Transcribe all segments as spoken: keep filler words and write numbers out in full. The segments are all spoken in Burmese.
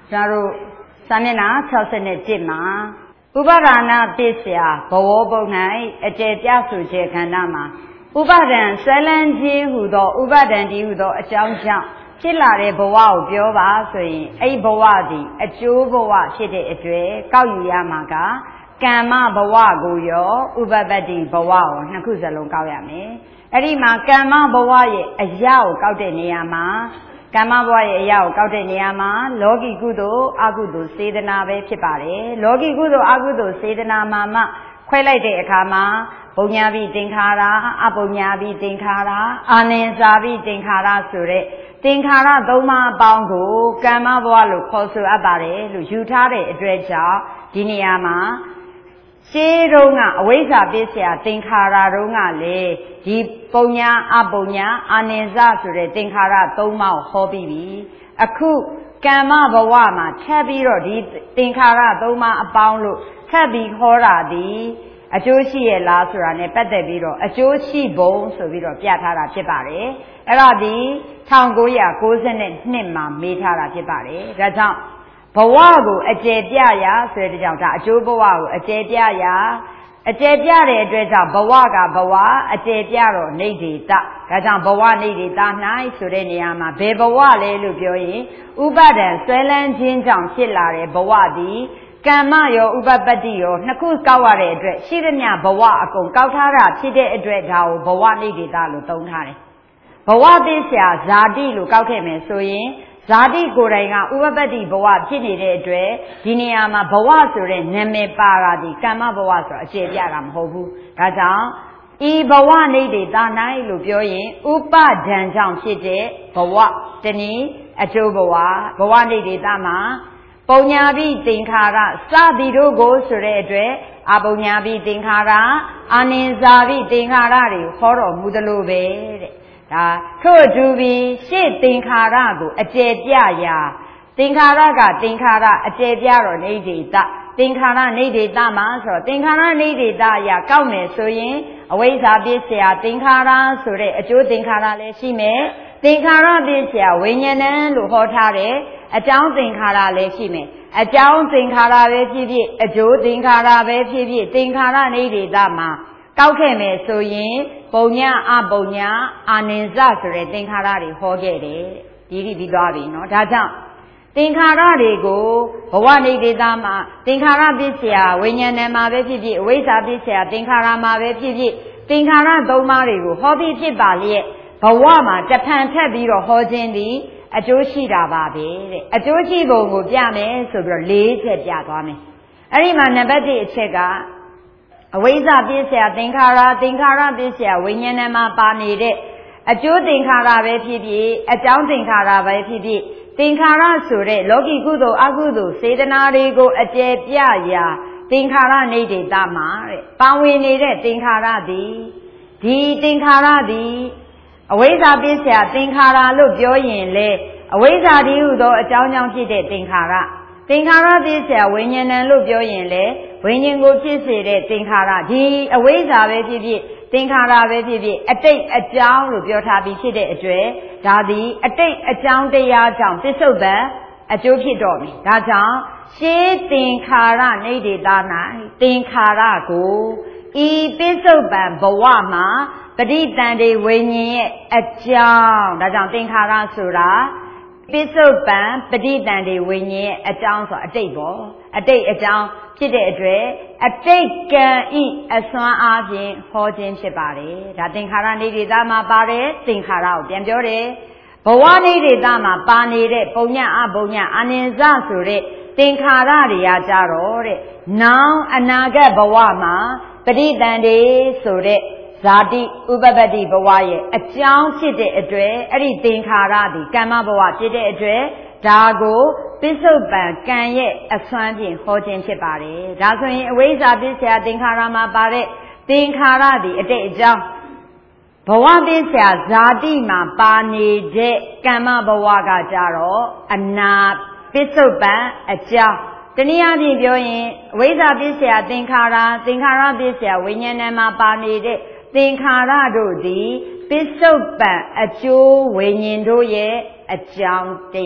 Jaru Samina Chelsea Jima Ubarana Bisya, Bowo Bonai, a Jasu Jekanama. Ubadan, Salanji, Hudo, Ubadan, Udo, a Janja, Chilare Boa, Biova, a Boadi, a Jew Boa, Chide Edre, Kauyamaga, Kama Boa Guyo, Ubabadi Boa, Nakuza Longayame, Erima Kama Boa, a Yao Gaudeniama. Kama boy yao kaute niyama logi kudo agudo sedana be phit pare logi kudo agudo sedana ma ma khwai lai de akha ma punya bi tinkhara apunya bi tinkhara aninsa bi tinkhara so de tinkharaသုံးပါးအပေါင်းကိုကမ္မဘဝလို့ခေါ်ဆိုအပ်ပါတယ်လို့ယူထားတဲ့အတွက်ကြောင့်ဒီနေရာမှာရှေးတုန်းကအဝိဇ္ဇာပစ္စယသင်္ခါရတုန်းကလေဒီပုံညာအပုံညာအာနိစ္စဆိုတဲ့သင်္ခါရသုံးပါးကိုဟောပြီးပြီအခုကမ္မဘဝမှာထပ်ပြီးတော့ဒီသင်္ခါရသုံးပါးအပေါင်းလို့ထပ်ပြီးဟောတာဒီအကျိုးရှိရဲ့လားဆိုတာနဲ့ပတ်သက်ပြီးတော့အကျိုးရှိပုံဆိုပြီးတော့ပြထားတာဖြစ်ပါတယ်အဲ့ဒါဒီ၁၉၉၂မှာမေးထားတာဖြစ်ပါတယ်ဒါကြောင့်ဘဝကိုအကျယ်ပြရာဆိုတဲ့ကြောင့်ဒါအကျိုးဘဝကိုအကျယ်ပြရာအကျယ်ပြတဲ့အတွက်ကြောင့်ဘဝကဘဝအကျယ်ပြတော့နေဒေတဒါကြောင့်ဘဝနေဒေတ၌ဆိုတဲ့နေရာမှာဘယ်ဘဝလဲလို့ပြောရင်ဥပါဒံဆွဲလန်းခြင်းကြောင့်ဖြစ်လာတဲ့ဘဝသည်ကမ္မရောဥပပတ္တိရောနှစ်ခုကောက်ရတဲ့အတွက်ရှိသမျှဘဝအကုန်ကောက်ထားတာဖြစ်တဲ့အတွက်ဒါကိုဘဝနေဒေတလို့သုံးထားတယ်ဘဝပစ္စယဇာတိလို့ကောက်ခဲ့မယ်ဆိုရင်ဇာတိကိုယ်တိုင်ကဥပပတ္တိဘဝဖြစ်နေတဲ့အတွက်ဒီနေရာမှာဘဝဆိုတဲ့နာမည်ပါတာဒီကမ္မဘဝဆိုအခြေပြတာမဟုတ်ဘူးဒါကြောင့်ဤဘဝနေဒေတာ၌လို့ပြောရင်ဥပဒံကြောင့်ဖြစ်တဲ့ဘဝတနည်းအကျိုးဘဝဘဝနေဒေတာမှာပုံညာပိသင်္ခါရစသည်တို့ကိုဆိုတဲ့အတွက်အပုံညာပိသင်္ခါရအာနိဇာပိသင်္ခါရတွေဟောတော်မူသလိုပဲတဲ့ဒါထို့အတူပြီးရှေ့သင်္ခါရကိုအကျယ်ပြရာသင်္ခါရကသင်္ခါရအကျယ်ပြတော့နေဒေတသင်္ခါရနေဒေတမှာဆိုတော့သင်္ခါရနေဒေတအရာကောက်မယ်ဆိုရင်အဝိဇ္ဇာပစ္စယသင်္ခါရဆိုတဲ့အကျိုးသင်္ခါရလည်းရှိမယ်သင်္ခါရပစ္စယဝိညာဏံလို့ဟောထားတဲ့အကြောင်းသင်္ခါရလည်းရှိမယ်အကြောင်းသင်္ခါရပဲဖြစ်ဖြစ်အကျိုးသင်္ခါရပဲဖြစ်ဖြစ်သင်္ခါရနေဒေတမှာကောက်ခဲ့မယ်ဆိုရင်ပုံညာအပုံညာအာနိစ္စဆိုတဲ့သင်္ခါရတွေဟောခဲ့တယ်ဒီဒီပြီးသွားပြီเนาะဒါကြောင့်သင်္ခါရတွေကိုဘဝနေဒေသမှာသင်္ခါရပစ္စယဝိညာဏမှာပဲဖြစ်ဖြစ်အဝိဇ္ဇာပစ္စယသင်္ခါရမှာပဲဖြစ်ဖြစ်သင်္ခါရသုံးပါးတွေကိုဟောပြီးဖြစ်ပါလျက်ဘဝမှာတဖန်ထက်ပြီးတော့ဟောခြင်းသည်အကျိုးရှိတာပါပဲတဲ့အကျိုးရှိပုံကိုပြမယ်ဆိုပြီးတော့၄ချက်ပြသွားမယ်အဲ့ဒီမှာနံပါတ်၁အချက်ကအဝိဇ္ဇာပစ္စယသင်္ခါရသင်္ခါရပစ္စယဝိညာဏမှာပါနေတဲ့အကျိုးသင်္ခါရပဲဖြစ်ဖြစ်အကြောင်းသင်္ခါရပဲဖြစ်ဖြစ်သင်္ခါရဆိုတဲ့လောကီကုသိုလ်အကုသိုလ်စေတနာတွေကိုအကျယ်ပြရာသင်္ခါရနေဒေတမှာတဲ့ပါဝင်နေတဲ့သင်္ခါရသည်ဒီသင်္ခါရသည်အဝိဇ္ဇာပစ္စယသင်္ခါရလို့ပြောရင်လေအဝိဇ္ဇာတည်းဟုသောအကြောင်းကြောင့်ဖြစ်တဲ့သင်္ခါရသင်္ခါရပစ္စယဝိညာဏံလို့ပြောရင်လေဝိညာဉ်ကိုဖြစ်စေတဲ့သင်္ခါရဒီအဝိဇ္ဇာပဲဖြစ်ဖြစ်သင်္ခါရပဲဖြစ်ဖြစ်အတိတ်အကြောင်းလို့ပြောထားပြီးဖြစ်တဲ့အကျွဲဒါသည်အတိတ်အကြောင်းတရားကြောင့်ပစ္စုပန်အကျိုးဖြစ်တော်ပြီဒါကြောင့်ရှေးသင်္ခါရနေဒေသ၌သင်္ခါရကိုဤပစ္စုပန်ဘဝမှာပဋိသန္ဓေဝိညာဉ်ရဲ့အကြောင်းဒါကြောင့်သင်္ခါရဆိုတာပစ္စုပန်ပဋိသန္ဓေဝိညာဉ်ရဲ့အကြောင်းဆိုအတိတ်ပေါ့အတိတ်အကြောင်းဖြစ်တဲ့အတွက်အတိတ်ကံဤအစွမ်းအားဖြင့်ဟောခြင်းဖြစ်ပါတယ်ဒါသင်္ခါရနေဒေသမှာပါတယ်သင်္ခါရကိုပြန်ပြောတယ်ဘဝနေဒေသမှာပါနေတဲ့ပုံညအပုံညအာနိစ္စဆိုတဲ့သင်္ခါရတွေကကြတော့တဲ့နောင်အနာဂတ်ဘဝမှာပဋိသန္ဓေဆိုတဲ့ဇာတိဥပပတ္တိဘဝရဲ့အကြောင်းဖြစ်တဲ့အတွက်အဲ့ဒီသင်္ခါရဒီကမ္မဘဝဖြစ်တဲ့အတွက်ဒါကိုပစ္စုပန်ကံရဲ့အစွမ်းဖြင့်ဟောခြင်းဖြစ်ပါတယ်ဒါဆိုရင်အဝိဇ္ဇာပစ္စယသင်္ခါရမှာပါတဲ့သင်္ခါရဒီအတိတ်အကြောင်းဘဝပစ္စယဇာတိမှာပါနေတဲ့ကမ္မဘဝကကြတော့အနာပစ္စုပန်အကြောင်းတနည်းအားဖြင့်ပြောရင်အဝိဇ္ဇာပစ္စယသင်္ခါရသင်္ခါရပစ္စယဝိညာဏမှာပါနေတဲ့သင်္ခါရတို့သည်ပစ္စုပန်အကျိုးဝိညာဉ်တို့ရဲ့အကြောင်းတရား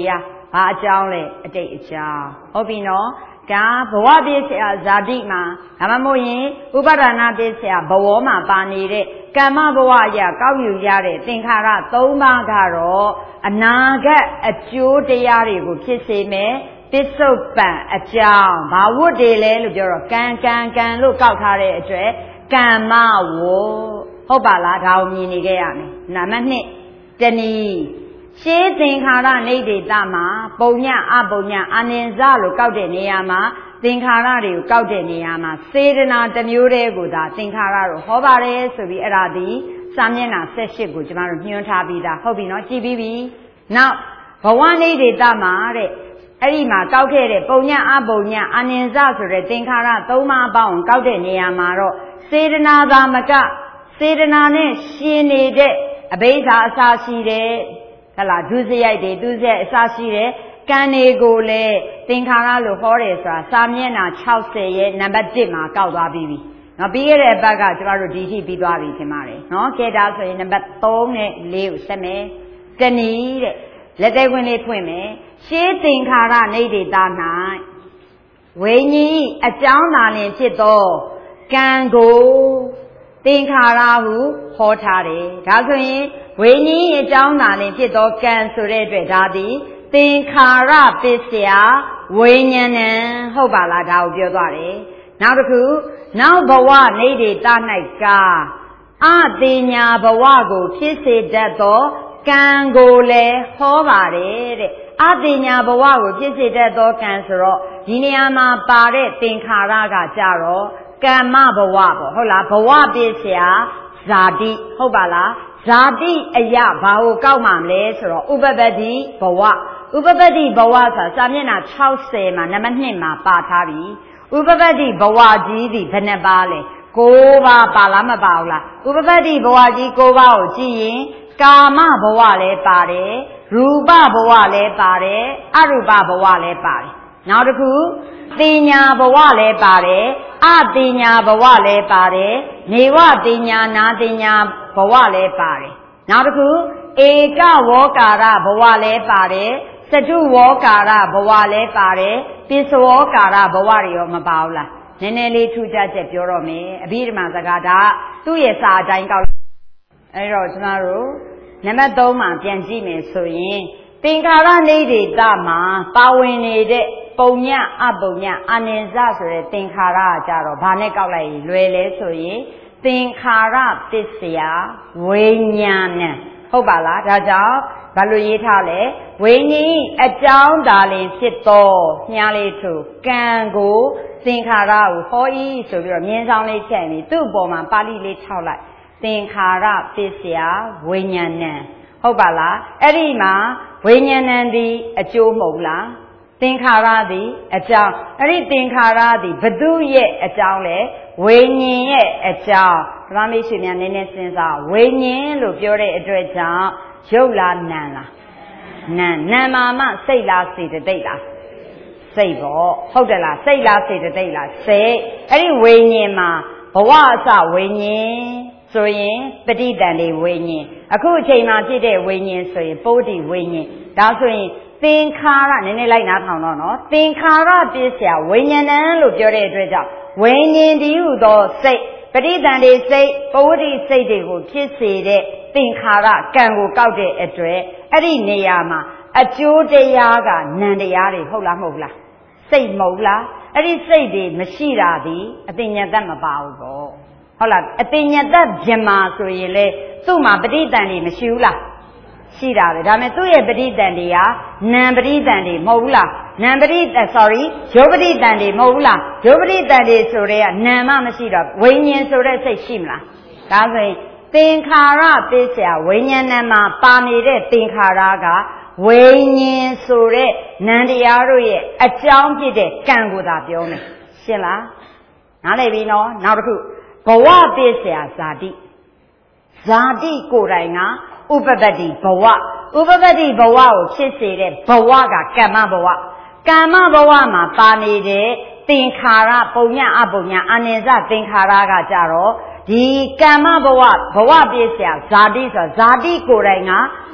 ဘာအကြောင်းလဲအတိတ်အကြောင်းဟုတ်ပြီနော်ကဘဝပြည့်စရာဇာတိမှာဒါမှမဟုတ်ရင်ဥပါဒနာပြည့်စရာဘဝမှာပါနေတဲ့ကမ္မဘဝအရာကောက်ယူရတဲ့သင်္ခါရသုံးပါးကတော့အနာဂတ်အကျိုးတရားတွေကိုဖြစ်စေမယ်ပစ္စုပန်အကြောင်းဘာဝတ်တွေလဲလို့ပြောတော့ကံကံကံလို့ကောက်ထားတဲ့အတွက်ကမ္မဝဟုတ်ပါလားဒါကိုမြင်နေခဲ့ရမယ်နံပါတ်နှစ်တဏီရှင်းသင်္ခါရနေဒေတမှာပုံညအပုံညအာနိဇလို့ကောက်တဲ့နေရာမှာသင်္ခါရတွေကိုကောက်တဲ့နေရာမှာစေတနာတစ်မျိုးတည်းကိုသာသင်္ခါရတို့ဟောပါတယ်ဆိုပြီးအဲ့ဒါဒီစာမျက်နှာ၁၈ကိုကျမတို့ညွှန်းထားပြီးသားဟုတ်ပြီနော်ကြည်ပြီးပြီနောက်ဘဝနေဒေတမှာတဲ့အဲ့ဒီမှာကောက်ခဲ့တဲ့ပုံညအပုံညအာနိဇဆိုတဲ့သင်္ခါရသုံးပါးပေါင်းကောက်တဲ့နေရာမှာတော့စေတနာသာမကစေတနာနဲ့ရှင်နေတဲ့အဘိဓါအစာရှိတဲ့ဟလာဒုစရိုက်တွေဒုစရိုက်အစာရှိတဲ့ကံတွေကိုလည်းသင်္ခါရလို့ဟောတယ်ဆိုတာစာမျက်နှာ၆၀ရဲ့နံပါတ်၁မှာကောက်သွားပြီးပြီနော်ပြီးခဲ့တဲ့အပတ်ကကျမတို့ဒီထိပြီးသွားပြီထင်ပါတယ်နော်ကဲဒါဆိုရင်နံပါတ်၃နဲ့၄ကိုဆက်မယ်တဏီတဲ့လက်သေးခွင်းလေးဖွင့်မယ်ရှေးသင်္ခါရနေဒေတာ၌ဝိညာဉ်အကြောင်းသာလျှင်ဖြစ်သောကံကိုသင်္ခါရဟုဟောထားတယ်ဒါဆိုရင်ဝိညာဉ်အကြောင်းသာလျှင်ဖြစ်သောကံဆိုတဲ့အတွက်ဒါသည်သင်္ခါရပစ္စယဝိညာဏံဟုတ်ပါလားဒါကိုပြောသွားတယ်နောက်တစ်ခုနောက်ဘဝနေဒေတ၌ကအတိညာဘဝကိုဖြစ်စေတတ်သောကံကိုလည်းဟောပါတယ်တဲ့အတိညာဘဝကိုဖြစ်စေတတ်သောကံဆိုတော့ဒီနေရာမှာပါတဲ့သင်္ခါရကကြတော့ကမ္မဘဝပေါ့ဟုတ်လားဘဝပစ္စယဇာတိဟုတ်ပါလားဇာတိအယဘာကိုကောက်မှမလဲဆိုတော့ဥပပတ္တိဘဝဥပပတ္တိဘဝဆိုတာစာမျက်နှာ၆၀မှာနံပါတ်၂မှာပါထားပြီဥပပတ္တိဘဝကြီးဒီဘယ်နှပါလဲ၉ပါးပါလားမပါဘူးလားဥပပတ္တိဘဝကြီး၉ပါးကိုကြည့်ရင်ကာမဘဝလည်းပါတယ်ရူပဘဝလည်းပါတယ်အရူပဘဝလည်းပါတယ်နောက်တစ်ခုတင်ညာဘဝလည်းပါတယ်အတင်ညာဘဝလည်းပါတယ်နေဝတင်ညာနာတင်ညာဘဝလည်းပါတယ်နောက်တစ်ခုဧကဝောကာရဘဝလည်းပါတယ်စတုဝောကာရဘဝလည်းပါတယ်ပိစဝောကာရဘဝတွေရောမပါဘူးလားနည်းနည်းလေးထူးခြားချက်ပြောတော့မယ်အဘိဓမ္မာစကားဒါသူ့ရဲ့စာအတိုင်းကောက်အဲ့တော့ကျွန်တော်တို့နံပါတ်၃မှာပြန်ကြည့်မယ်ဆိုရင်သင်္ခါရနေဒေတမှာပါဝင်နေတဲ့ပုံညအပုံညအာနိဇဆိုတဲ့သင်္ခါရကကြတော့ဘာနဲ့ကောက်လိုက်ရင်လွယ်လဲဆိုရင်သင်္ခါရပစ္စယဝိညာဏံဟုတ်ပါလားဒါကြောင့်ဘာလို့ရေးထားလဲဝိညာဉ်အကြောင်းသာလျှင်ဖြစ်သောညားလေးထိုကံကိုသင်္ခါရကိုဟောဤဆိုပြီးတော့မြင်းဆောင်လေးဖြတ်နေသူ့အပေါ်မှာပါဠိလေးထောက်လိုက်သင်္ခါရပစ္စယဝိညာဏံဟုတ်ပါလားအဲ့ဒီမှာဝိညာဏံဒီအကျိုးမဟုတ်လားသင်္ခါရသည်အကြောင်းအဲ့ဒီသင်္ခါရသည်ဘသူရဲ့အကြောင်းလဲဝိညာဉ်ရဲ့အကြောင်းဓမ္မမိတ်ဆွေများနည်းနည်းစဉ်းစားဝိညာဉ်လို့ပြောတဲ့အတွက်ကြောင့်ရုပ်လားနာမ်လားနာမ်နာမ်မှာမှစိတ်လားစေတသိက်လားစိတ်ပေါ့ဟုတ်တယ်လားစိတ်လားစေတသိက်လားစိတ်အဲ့ဒီဝိညာဉ်မှာဘဝအစဝိညာဉ်ဆိုရင်ပဋိသန္ဓေဝိညာဉ်အခုအချိန်မှာဖြစ်တဲ့ဝိညာဉ်ဆိုရင်ပုဒ္ဓိဝိညာဉ်ဒါဆိုရင်သင်္ခါရနည်းနည်းလိုက်နားထောင်တော့နော်သင်္ခါရပစ္စယဝိညာဏံလို့ပြောတဲ့အတွက်ကြောင့်ဝိညာဉ်တည်းဟုသောစိတ်ပဋိသန္ဓေစိတ်ပုဒ္ဓိစိတ်တွေကိုဖြစ်စေတဲ့သင်္ခါရကံကိုကောက်တဲ့အတွက်အဲ့ဒီနေရာမှာအကျိုးတရားကနံတရားတွေဟုတ်လားမဟုတ်လားစိတ်မဟုတ်လားအဲ့ဒီစိတ်တွေမရှိတာဒီအသိဉာဏ်သက်မပါဘူးပေါ့ဟုတ်လားအသိဉာဏ်သက်ပြမာဆိုရင်လေသူ့မှာပဋိသန္ဓေမရှိဘူးလားရှိတာပဲဒါပေမဲ့သူ့ရဲ့ပဋိသန္ဓေဟာနံပဋိသန္ဓေမဟုတ်ဘူးလားနံပဋိ sorry ယောပဋိသန္ဓေမဟုတ်ဘူးလားယောပဋိသန္ဓေဆိုတဲ့ကနံမှမရှိတော့ဝိညာဉ်ဆိုတဲ့စိတ်ရှိမလားဒါဆိုရင်သင်္ခါရပစ္စယဝိညာဏံမှာပါနေတဲ့သင်္ခါရကဝိညာဉ်ဆိုတဲ့နံတရားတို့ရဲ့အကြောင်းဖြစ်တဲ့ကံကိုသာပြောမယ်ရှင်းလားနားလည်ပြီနော်နောက်တစ်ခုဘဝပစ္စယဇာတိဇာတိကိုယ်တိုင်ကဥပပတ္တိဘဝဥပပတ္တိဘဝကိုဖြစ်စေတဲ့ဘဝကကမ္မဘဝကမ္မဘဝမှာပါနေတဲ့သင်္ခါရပုံညအပုံညအာနိဇသင်္ခါရကကြတော့ဒီကမ္မဘဝဘဝပစ္စယဇာတိဆိုဇာတိကိုယ်တိုင်က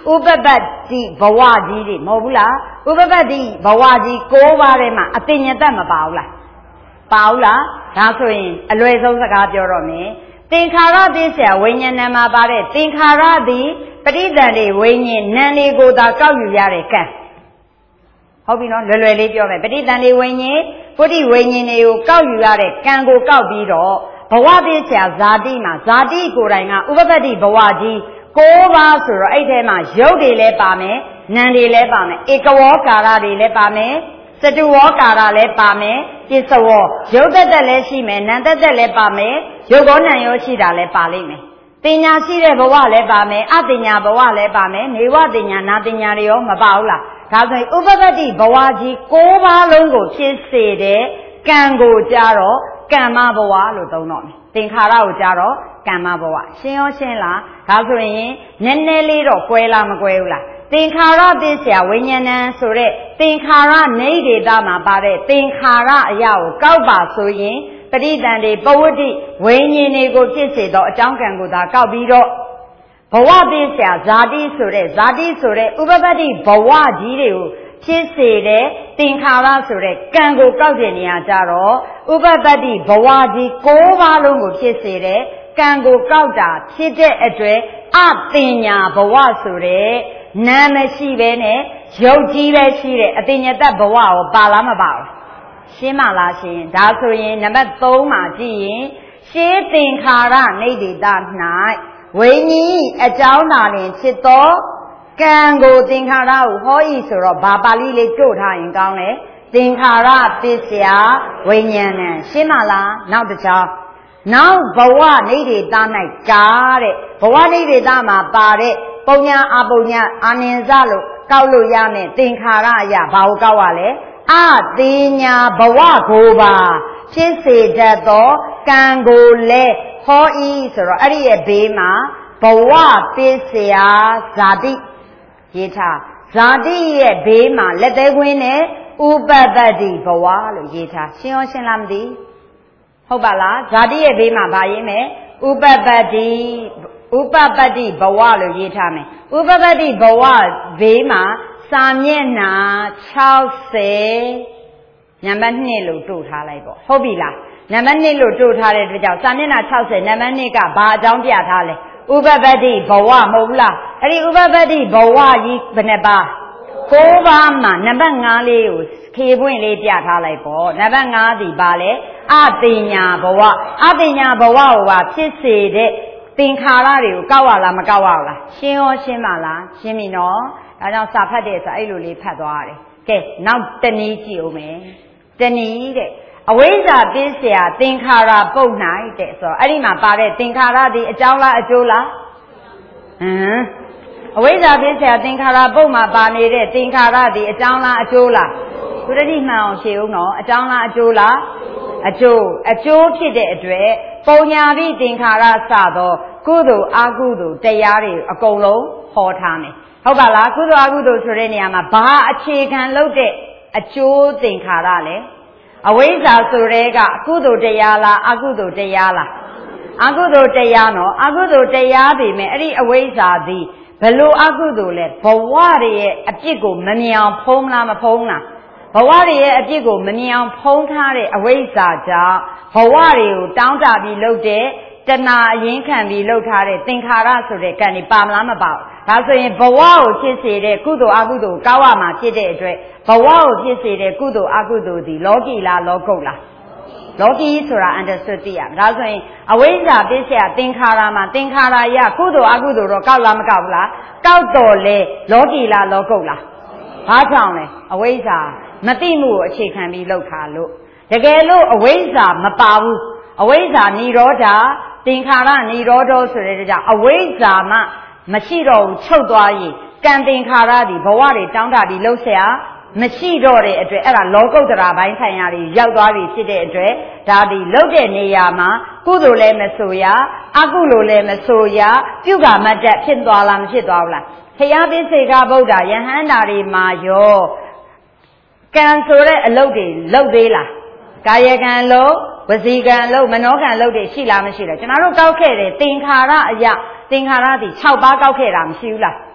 ဥပပတ္တိဘဝကြီးတွေမဟုတ်ဘူးလားဥပပတ္တိဘဝကြီး၉ပါးထဲမှာအတင်ညတမပါဘူးလားပါဘူးလားဒါဆိုရင်အလွယ်ဆုံးစကားပြောတော့မယ်သင်္ခါရပစ္စယဝိညာဏမှာပါတဲ့သင်္ခါရသည်ပဋိသန္ဓေဝိညာဉ်နာမ်တွေကိုသာကောက်ယူရတဲ့ကံဟုတ်ပြီနော်လွယ်လွယ်လေးပြောမယ်ပဋိသန္ဓေဝိညာဉ်ပုရိဝိညာဉ်တွေကိုကောက်ယူရတဲ့ကံကိုကောက်ပြီးတော့ဘဝပစ္စယဇာတိမှာဇာတိကိုယ်တိုင်ကဥပပတ္တိဘဝကြီး၉ပါးဆိုတော့အဲ့ထဲမှာရုပ်တွေလည်းပါမယ်နာမ်တွေလည်းပါမယ်ဧကဝေါကာရတွေလည်းပါမယ်စတုဝေါကာရလည်းပါမယ်ပစ္စဝေါရုပ်သက်သက်လည်းရှိမယ်နာမ်သက်သက်လည်းပါမယ်ရုပ်ကောနာမ်ရောရှိတာလည်းပါလိမ့်မယ်တင်ညာရှိတဲ့ဘဝလည်းပါမယ်အတင်ညာဘဝလည်းပါမယ်နေဝတင်ညာနာတင်ညာတွေရောမပါဘူးလားဒါဆိုရင်ဥပပတ္တိဘဝကြီး၉ပါးလုံးကိုဖြစ်စေတဲ့ကံကိုကြတော့ကမ္မဘဝလို့သုံးတော့မယ်သင်္ခါရကိုကြတော့ကမ္မဘဝရှင်းရောရှင်းလားဒါဆိုရင်နည်းနည်းလေးတော့ကွဲလားမကွဲဘူးလားသင်္ခါရပစ္စယဝိညာဏံဆိုတဲ့သင်္ခါရနေဒေတာမှာပါတဲ့သင်္ခါရအရာကိုကောက်ပါဆိုရင်ပဋိသန္ဓေပဝတ္တိဝိညာဉ်တွေကိုဖြစ်စေတော့အကြောင်းကံကိုသာကောက်ပြီးတော့ဘဝပစ္စယဇာတိဆိုတဲ့ဇာတိဆိုတဲ့ဥပပတ္တိဘဝကြီးတွေကိုဖြစ်စေတဲ့သင်္ခါရဆိုတဲ့ကံကိုကောက်တဲ့နေရာကြတော့ဥပပတ္တိဘဝကြီး၉ပါးလုံးကိုဖြစ်စေတဲ့ကံကိုကောက်တာဖြစ်တဲ့အတွက်အတင်ညာဘဝဆိုတဲ့နာမ်မရှိပဲနဲ့ရုပ်ကြီးပဲရှိတဲ့အတင်ညတဘဝကိုပါလားမပါဘူးရှင်းမလားရှင်းဒါဆိုရင်နံပါတ်၃မှာကြည့်ရင်ရှင်းသင်္ခါရနေဒေတာ၌ဝိညာဉ်အကြောင်းသာလင်ဖြစ်သောကံကိုသင်္ခါရကိုဟောဤဆိုတော့ဘာပါဠိလေးတို့ထားရင်ကောင်းလဲသင်္ခါရပစ္စယဝိညာဏံရှင်းမလားနောက်တစ်ချောင်းနောက်ဘဝနေဒေတာ၌ကားတဲ့ဘဝနေဒေတာမှာပါတဲ့ပုံညာအပုံညာအာနင်စလို့ကောက်လို့ရမယ်သင်္ခါရအရာဘာကိုကောက်ရလဲအတင်ညာဘဝကိုပါဖြစ်စေတတ်သောကံကိုလည်းဟောဤဆိုတော့အဲ့ဒီရဲ့ဘေးမှာဘဝပစ္စယဇာတိရေးထားဇာတိရဲ့ဘေးမှာလက်သေးခွင်းနဲ့ဥပပတ္တိဘဝလို့ရေးထားရှင်းရောရှင်းလားမသိဟုတ်ပါလားဇာတိရဲ့ဘေးမှာဗာရေးမယ်ဥပပတ္တိဥပပတ္တိဘဝလို့ရေးထားမယ်ဥပပတ္တိဘဝဘေးမှာစာမျက်နှာ၆၀နံပါတ်၂လို့တို့ထားလိုက်ပေါ့ဟုတ်ပြီလားနံပါတ်၂လို့တို့ထားတဲ့အတွက်ကြောင့်စာမျက်နှာ၆၀နံပါတ်၂ကဘာအကြောင်းပြထားလဲဥပပတ္တိဘဝမဟုတ်ဘူးလားအဲ့ဒီဥပပတ္တိဘဝကြီးဘယ်နှပါ၉ပါးမှာနံပါတ်၅လေးကိုခေပွင့်လေးပြထားလိုက်ပေါ့နံပါတ်၅ဒီပါလဲအတင်ညာဘဝအတင်ညာဘဝကိုပါဖြစ်စေတဲ့သင်္ခါရတွေကိုကောက်ရလားမကောက်ရလားရှင်းရောရှင်းပါလားရှင်းပြီနော်ဒါကြောင့်စာဖတ်တဲ့ဆိုအဲ့လိုလေးဖတ်သွားရတယ်ကဲနောက်တနည်းကြည့်ဦးမယ်တနည်းတဲ့အဝိဇ္ဇာပစ္စယသင်္ခါရပုတ်၌တဲ့ဆိုတော့အဲ့ဒီမှာပါတဲ့သင်္ခါရဒီအကြောင်းလားအကျိုးလားဟမ်အဝိဇ္ဇာပစ္စယသင်္ခါရပုတ်မှာပါနေတဲ့သင်္ခါရဒီအကြောင်းလားအကျိုးလားသူတတိမှန်အောင်ရှင်းဦးနော်အကြောင်းလားအကျိုးလားအကျိုးအကျိုးဖြစ်တဲ့အတွက်ပုံညာပိသင်္ခါရစသောကုသိုလ်အကုသိုလ်တရားတွေအကုန်လုံးဟောထားမယ်ဟုတ်ပါလားကုသိုလ်အကုသိုလ်ဆိုတဲ့နေရာမှာဘာအခြေခံလုပ်တဲ့အကျိုးသင်္ခါရလဲအဝိဇ္ဇာဆိုတဲ့ကအကုသိုလ်တရားလားအကုသိုလ်တရားလားအကုသိုလ်တရားနော်အကုသိုလ်တရားပြီမဲ့အဲ့ဒီအဝိဇ္ဇာသည်ဘလို့အကုသိုလ်လဲဘဝတွေရဲ့အပြစ်ကိုမမြင်အောင်ဖုံးလားမဖုံးလားဘဝတွေရဲ့အပြစ်ကိုမမြင်အောင်ဖုံးထားတဲ့အဝိဇ္ဇာကြောင့်ဘဝတွေကိုတောင်းတပြီးလုပ်တဲ့တဏှာအရင်ခံပြီးလုပ်ထားတဲ့သင်္ခါရဆိုတဲ့ကံတွေပါမလားမပါဘူးဒါဆိုရင်ဘဝကိုဖြစ်စေတဲ့ကုသိုလ်အကုသိုလ်ကောက်ရမှာဖြစ်တဲ့အတွက်ဘဝကိုဖြစ်စေတဲ့ကုသိုလ်အကုသိုလ်ဒီလောကီလားလောကုတ်လားလောကီဆိုတာ understood သိရမယ်ဒါဆိုရင်အဝိဇ္ဇာပစ္စယသင်္ခါရမှာသင်္ခါရရကုသိုလ်အကုသိုလ်တော့ကောက်လားမကောက်ဘူးလားကောက်တော့လေလောကီလားလောကုတ်လားဘာကြောင့်လဲအဝိဇ္ဇာမသိမှုကိုအခြေခံပြီးလုပ်ထားလို့တကယ်လို့အဝိဇ္ဇာမပါဘူးအဝိဇ္ဇာនិရောဓသင်္ခါရនិရောဓဆိုတဲ့ကြောင့်အဝိဇ္ဇာမှမရှိတော့ဘူးချုပ်သွားရင်ကံသင်္ခါရဒီဘဝတွေတောင်းတပြီးလှုပ်ရှားမရှိတော့တဲ့အတွက်အဲ့ဒါလောကုတ္တရာဘိုင်းဆိုင်ရာတွေရောက်သွားပြီဖြစ်တဲ့အတွက်ဒါဒီလှုပ်တဲ့နေရာမှာကုသိုလ်လည်းမဆိုရအကုသိုလ်လည်းမဆိုရပြုကာမတ္တဖြစ်သွားလားမဖြစ်သွားဘူးလားဘုရားပိစေကဗုဒ္ဓယဟန္တာတွေမှာရောကံဆိုတဲ့အလုပ်တွေလုပ်သေးလားကာယကံလုပ်ဝစီကံလုပ်မနောကံလုပ်တွေရှိလားမရှိလားကျွန်တော်တို့ကောက်ခဲ့တယ်သင်္ခါရအရာသင်္ခါရသည်၆ပါးကောက်ခဲ့တာမရှိဘူးလား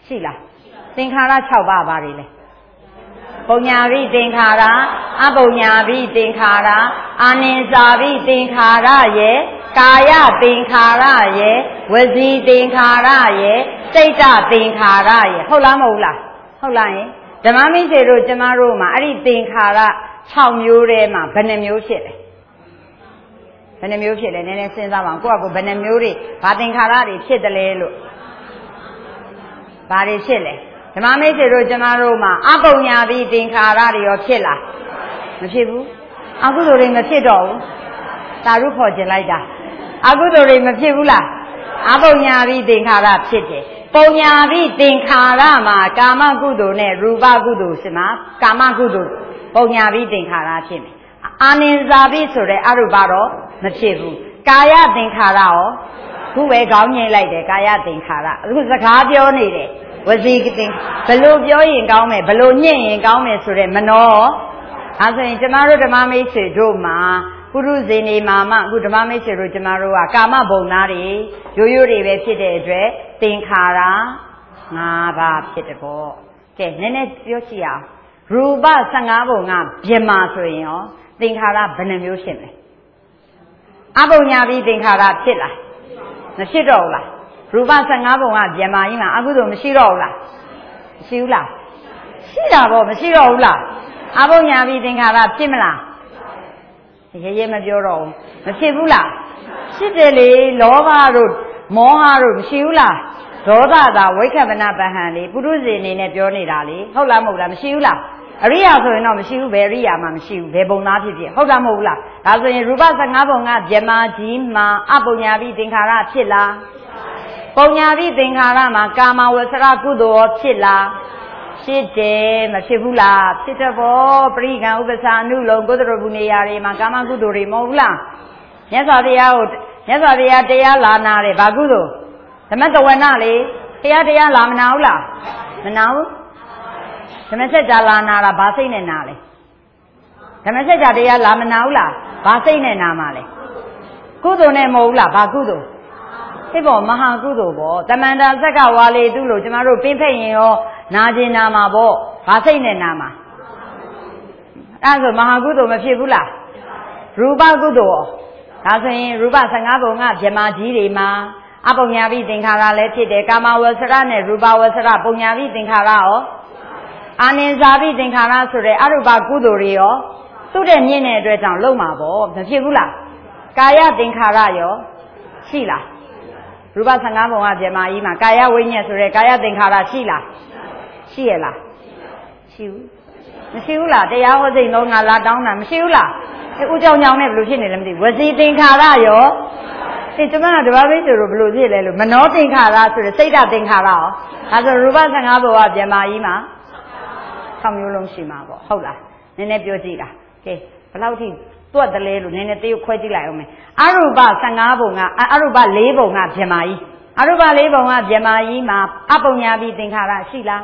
ရှိလားသင်္ခါရ၆ပါးပါတယ်လေပုံညာပိသင်္ခါရအပုံညာပိသင်္ခါရအာနိစာပိသင်္ခါရရဲ့ကာယသင်္ခါရရဲ့ဝစီသင်္ခါရရဲ့စိတ်တသင်္ခါရရဲ့ဟုတ်လားမဟုတ်လားဟုတ်လားယင်ဓမ္မမိတ်ဆွေတို့ကျမတို့မှာအဲ့ဒီသင်္ခါရ၆မျိုးထဲမှာဘယ်နှမျိုးဖြစ်လဲဘယ်နှမျိုးဖြစ်လဲနည်းနည်းစဉ်းစားပါဦးကိုယ့်အကူဘယ်နှမျိုးတွေဘာသင်္ခါရတွေဖြစ်တယ်လဲလို့ဘာတွေဖြစ်လဲဓမ္မမိတ်ဆွေတို့ကျမတို့မှာအပုံညာပိသင်္ခါရတွေရောဖြစ်လားမဖြစ်ဘူးအကုသိုလ်တွေမဖြစ်တော့ဘူးသာရုခေါ်ကျင်လိုက်တာအကုသိုလ်တွေမဖြစ်ဘူးလားအပုံညာပိသင်္ခါရဖြစ်တယ်ပုံညာပိသင်္ခါရမှာကာမကုသိုလ်နဲ့ရူပကုသိုလ်ရှင်မှာကာမကုသိုလ်ပုံညာပိသင်္ခါရဖြစ်မယ်အာနိဇာပိဆိုတဲ့အရူပတော့မဖြစ်ဘူးကာယသင်္ခါရရောခုပဲခေါင်းငိမ့်လိုက်တယ်ကာယသင်္ခါရအခုစကားပြောနေတယ်ဝစီကသင်ဘလို့ပြောရင်ကောင်းမယ်ဘလို့ညှင့်ရင်ကောင်းမယ်ဆိုတဲ့မနောအဲဆိုရင်ကျမတို့ဓမ္မမိတ်ဆွေတို့မှာပုရုဇေနေမှာမှအခုဓမ္မမိတ်ဆွေတို့ကျမတို့ကကာမဘုံသားတွေရိုးရိုးတွေပဲဖြစ်တဲ့အတွက်သင်္ခါရ၅ပါးဖြစ်တယ်ပေါ့ကဲနည်းနည်းပြောကြည့်အောင်ရူပ၁၅ဘုံကပြမဆိုရင်ရောသင်္ခါရဘယ်နှမျိုးဖြစ်မလဲအပုံညာပိသင်္ခါရဖြစ်လားမဖြစ်တော့ဘူးလားရူပ၁၅ဘုံကပြမကြီးမှာအကုသိုလ်မရှိတော့ဘူးလားမရှိဘူးလားရှိတာပေါ့မရှိတော့ဘူးလားအပုံညာပိသင်္ခါရဖြစ်မလားရဲရဲမပြောတော့ဘူးမဖြစ်ဘူးလားဖြစ်တယ်လေလောဘတို့မောဟတို့မရှိဘူးလားဒေါသသာဝိက္ခပနပဟံလေပုရုဇေအနေနဲ့ပြောနေတာလေဟုတ်လားမဟုတ်လားမရှိဘူးလားအရိယာဆိုရင်တော့မရှိဘူးဘယ်အရိယာမှမရှိဘူးဘယ်ဘုံသားဖြစ်ဖြစ်ဟုတ်လားမဟုတ်လားဒါဆိုရင်ရူပ၁၅ဘုံကဗြဟ္မာကြီးမှာအပုံညာပိသင်္ခါရဖြစ်လားပုံညာပိသင်္ခါရမှာကာမဝဆရကုသိုလ်ဖြစ်လားဖြစ်တယ်မဖြစ်ဘူးလားဖြစ်တယ်ပေါ့ပရိကံဥပ္ပစာအနုလုံကုသရဘူနေရာတွေမှာကာမကုသိုလ်တွေမဟုတ်ဘူးလားမြတ်စွာဘုရားကိုမြတ်စွာဘုရားတရားလာနာတယ်ဘာကုသိုလ်ဓမ္မတဝနလေတရားတရားလာမနာဘူးလားမနာဘူးဓမ္မစကြာလာနာတာဘာစိတ်နဲ့နာလဲဓမ္မစကြာတရားလာမနာဘူးလားဘာစိတ်နဲ့နာမှာလဲကုသိုလ်နဲ့မဟုတ်ဘူးလားဘာကုသိုလ်ဖြစ်ပေါ်မဟာကုသိုလ်ပေါ့တမန္တာဇက်ကဝါလေတုလို့ကျမတို့ပြင်းဖက်ရင်ရောနာကျင်နာမှာပေါ့ဘာစိတ်နဲ့နာမှာအဲ့ဒါဆိုမဟာကုသိုလ်မဖြစ်ဘူးလားရူပကုသိုလ်ဒါဆိုရင်ရူပ၁၅ဘုံကဗြဟ္မာကြီးတွေမှာအပုံညာပိသင်္ခါရလည်းဖြစ်တယ်ကာမဝဆရနဲ့ရူပဝဆရပုံညာပိသင်္ခါရရောအာနိဇာပိသင်္ခါရဆိုတဲ့အရူပကုသိုလ်တွေရောသူ့တဲ့မြင့်တဲ့အတွက်ကြောင့်လုံမှာပေါ့မဖြစ်ဘူးလားကာယသင်္ခါရရောရှိလားရူပ၁၅ဘုံကဗြဟ္မာကြီးမှာကာယဝိညာဉ်ဆိုတဲ့ကာယသင်္ခါရရှိလားရှိရလားရှိဘူးမရှိဘူးလားတရားဟောစိတ်လုံးငါလာတောင်းတာမရှိဘူးလားအဲဦးကြောင်ကြောင်နဲ့ဘယ်လိုဖြစ်နေလဲမသိဘူးဝစီသင်္ခါရရောဒီကျမကတဘာဘိဆိုတော့ဘယ်လိုဖြစ်လဲလို့မနောသင်္ခါရဆိုတဲ့စိတ်ဓာတ်သင်္ခါရရောဒါဆိုရူပ၁၅ဘုံကဗြဟ္မာကြီးမှာ၆မျိုးလုံးရှိမှာပေါ့ဟုတ်လားနည်းနည်းပြောကြည့်တာကဲဘယ်လောက်ထိတွက်တယ်လဲလို့နည်းနည်းသေးခွဲကြည့်လိုက်အောင်မယ်အရူပ၁၅ဘုံကအရူပ၄ဘုံကဗြဟ္မာကြီးအရူပ၄ဘုံကဗြဟ္မာကြီးမှာအပုံညာပိသင်္ခါရရှိလား